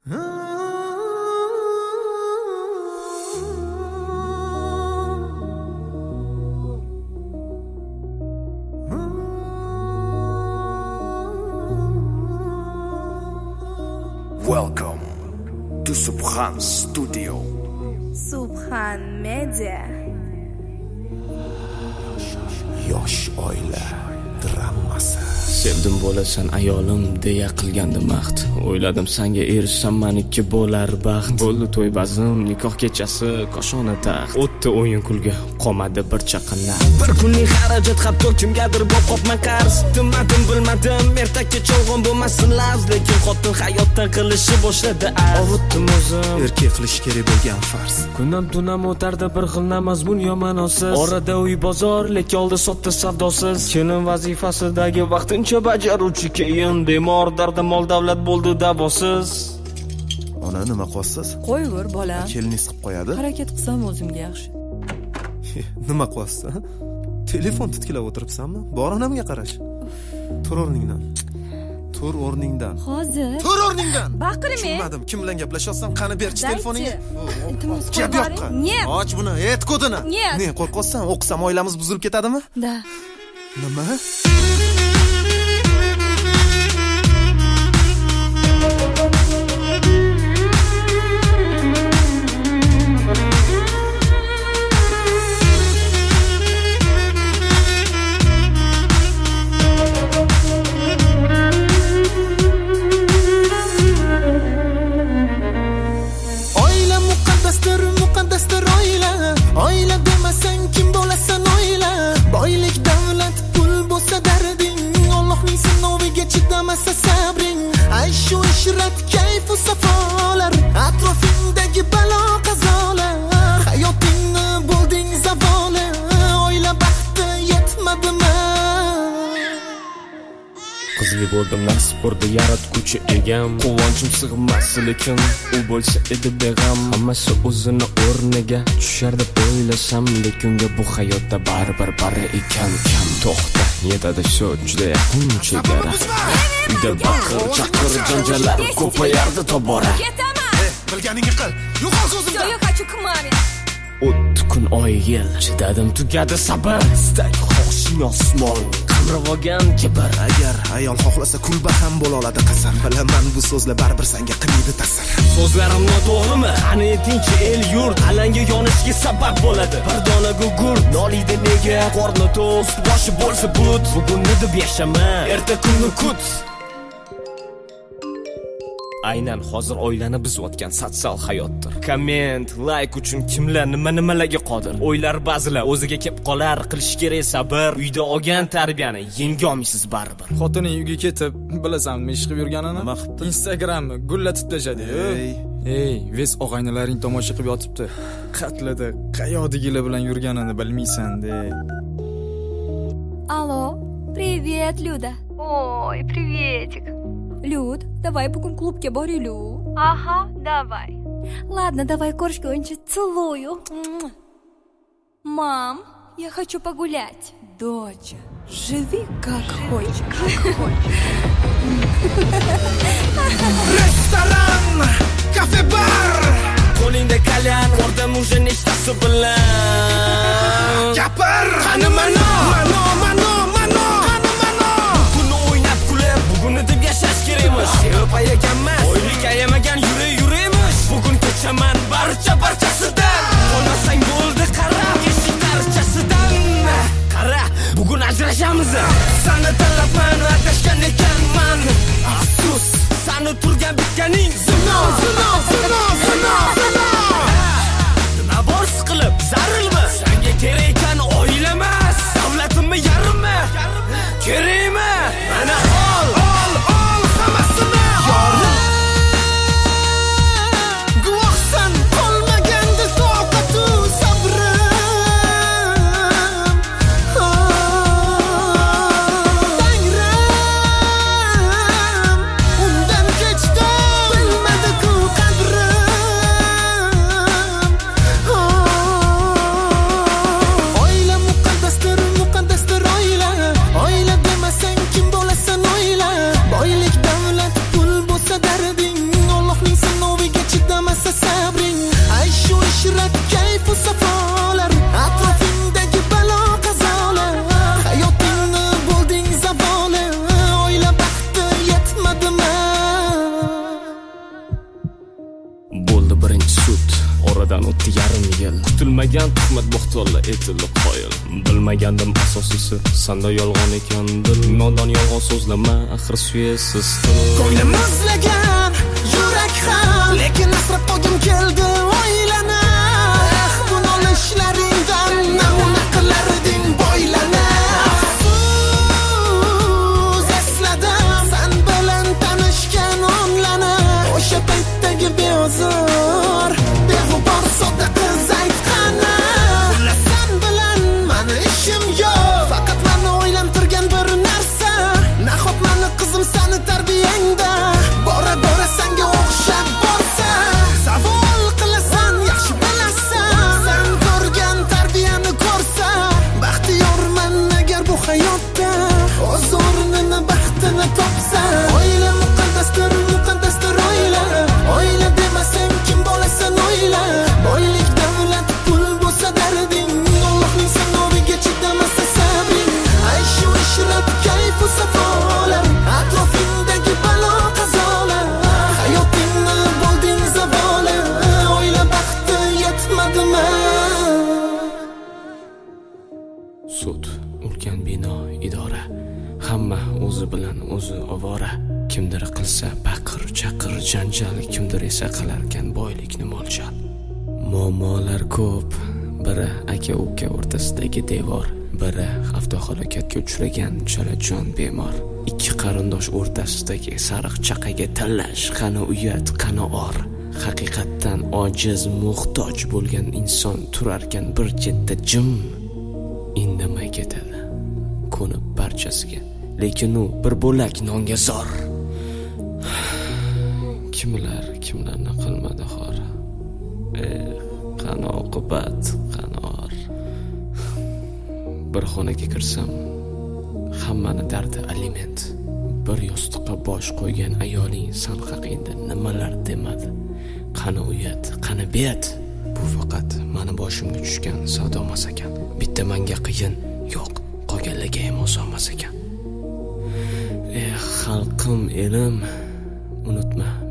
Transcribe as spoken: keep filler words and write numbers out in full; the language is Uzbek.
Welcome to Subhan Studio. Subhan Media. Yosh oila dramasi. Sevdim bo'lasan ayolim deya qilgandi mahd. O'yladim senga erishsam meniki bo'lar baxt. Bo'ldi to'y bazm, nikoh kechasi, koshona taxt. O'tdi o'yin kulga, qolmadi bir chaqanlar. Bir kunlik xarajat hatto kimgadir boqopman qarz. Tinmadim bilmadim, ertakka cholg'on bo'lmasin laz, lekin xotin hayotdan qilishi boshladi az. Ovutdim o'zim, Erkak qilish kerak bo'lgan farz. kunam tunam o'tardi bir xil namazmun yomanosiz. Orada uy bozor, lekin oldi sotdi savdosiz. Kelin vazifasidagi vaqtincha bajaruvchi, keyin bemor dardi mol davlat bo'ldi davosiz. Ona nima qilyapsiz? Qo'yver bolam. Keliniz qilib qo'yadi. Harakat qilsam o'zimga yaxshi. Nima qilyapsiz? ha? Telefon titkilab o'tiribsanmi? Bor onamga qarash. Tur o'rningdan. Tur o'rningdan. Hozir. Tur o'rningdan. Baqirma. Tushunmadim. Kim bilan gaplashyapsan? Qani berchi Daychi. telefoningni. Iltimos Gap qo'ying. yo'qqa. Нет. Och buni, et kodini. Нет. Ne qo'rqyapsan? O'qisam oilamiz buzilib ketadimi? Da. Nima? Oila muqaddasdir, muqaddasdir oila. Oila demasang kim bo'lasan oila? Boylik, davlat, pul bo'lsa darding, Allohning sinoviga chidamasa sabring. Aysh u ishrat, kayf u safolar, atrofingdagi balo qazolar, hayotingni bo'lding zavoli, oila baxti yetmadimi? Qizli bo'ldim, nasib ko'rdi yaratguvchi egam. Quvonchim sig'mas, lekin u bo'lsa edi beg'am. Hammasi o'zini o'rniga tushar deb o'ylasam, lekin bu hayotda baribir bari ekan. Kam to'xta, yetadi shu juda yaqin chegara. Uyda baqir chaqir janjallar ko'payardi tobora. Ketaman. Bilganingni qil. Yo'qol so'zimdan. Yo, yo, хочу к маме. O'tdi kun oy yil, chidadim tugadi sabr. Istak xohishing osmon, qamrab olgan kibr. Agar ayol xohlasa kulba ham bo'la oladi qasam. Bilaman bu so'zlar baribir senga qilmaydi ta'sir. So'zlarim noto'g'rimi? Qani etingchi el yurt, alanga yonishga sabab bo'ladi. Bir dona gugurt noliydi nega? Qorni to'st, boshi bo'lsa but. Bugunni deb yashama, erta kunni kut. Aynan hozir oilani buzayotgan sotsial hayotdir. Komment, like uchun kimlar nima nimalarga qodir. O'ylar ba'zilar o'ziga kelib qolar, qilish kerak sabr. Uyda olgan tarbiyani yenga olmaysiz baribir. Xotining uyga ketib, bilasanmi ish qilib yurganini? Nima qilibdi? Instagramni gullatib tashladi. Ey, Ey, ves og'aynilaring tomosha qilib yotibdi. Qatlida qayoqdagilar bilan yurganini bilmaysan-de. Алло, привет, Люда. Ой, приветик. Люд, давай bugun klubga boraylik. Ага, давай. Ладно, давай корочка, очень целую. Мам, я хочу погулять. Доча, живи как хочешь. Как хочешь. restoran, kafe bar. Qo'lingda kalyan, ko'rdim уже nechtasi bilan. Gapir. Qani mano, Mano, mano, mano. qani mano. Buni o'ynab kulib, bugunni deb yashash kerakmish. Sevib ayaganmas, oylik ayamagan yure yuremish. Bugun kechaman barcha barchasidan. Qolmasang bo'ldi qarab, eshik tarchasidan. Qara, bugun ajrashamiz. Seni tanlabman, adashgan ekanman. Afsus, seni turgan bitganing zino, zino, zino, zino, zino. Nima bor siqilib, zarilmi? Senga kerak ekan oila emas, davlatimmi yarimmi? Kerakmi? Mana ol, ol, ol hammasini. Guvohsan qolmaganda toqatu sabrim. Tangrim undan kechdi, bilmadi-ku qadrim. oradan o'tdi yarim yil. Kutilmagan tuhmat bo'xtonlar etildi qoyil. Bilmagandim asosisi sanda yolg'on ekan dil. Nodon yolg'on so'zlama axir suyesiz til. Ko'nglim muzlagan yurak ham, lekin asrab qolgim keldi oilani. Eh, bu nolishlaringdan namuna qilarding boylana. Afsus esladim sen bilan tanishgan onlana. O'sha paytdagi beozor beg'ubor sodda qiz aytgani. Sen bilan mani ishim yo'q, faqat mani o'ylantirgan bir narsa. Nahot mani qizim sani tarbiyangda bora bora senga o'xshab borsa. Savol qilasan, yaxshi bilasan, sen ko'rgan tarbiyani ko'rsa. Baxtiyorman agar bu hayotda o'z o'rnini, baxtini topsa. Oila muqaddasdir, muqaddasdir oila. Oila demasang kim bo'lasan oila. Boylik, davlat, pul bo'lsa darding, Allohning sanoviga chidamasa sabring. Aysh u ishrab kayfu safolar, atrofingdagi balo qazolar. Hayotingni bo'lding zavoli, oila baxti yetmadimi? Sud, ulkan bino, idora, hamma o'zi bilan o'zi ovora. Kimdir qilsa baqir chaqir janjal, kimdir esa qilarkan boylikni mo'ljal. Muammolar ko'p, biri aka uka o'rtasidagi devor, biri avtohalokatga uchragan chalajon bemor. Ikki qarindosh o'rtasidagi sariq chaqaga tanlash, qani uyat, qani or. Haqiqatdan ojiz, muhtoj bo'lgan inson turarkan bir chetda jim, indamay ketadi, ko'nib barchasiga, lekin u bir bo'lak nonga zor. Kimlar kimlarni qilmadi xor. Eh, qani oqibat, qani or. Bir xonaga kirsam, hammani dardi aliment. Bir yostiqqa bosh qo'ygan ayoling san haqingda nimalar demadi. Qani uyat, qani bet. Bu faqat meni boshimga tushgan savdo emas ekan. Bitta menga qiyin, yo'q, qolganlarga ham oson emas ekan. Eh, xalqim, elim, unutma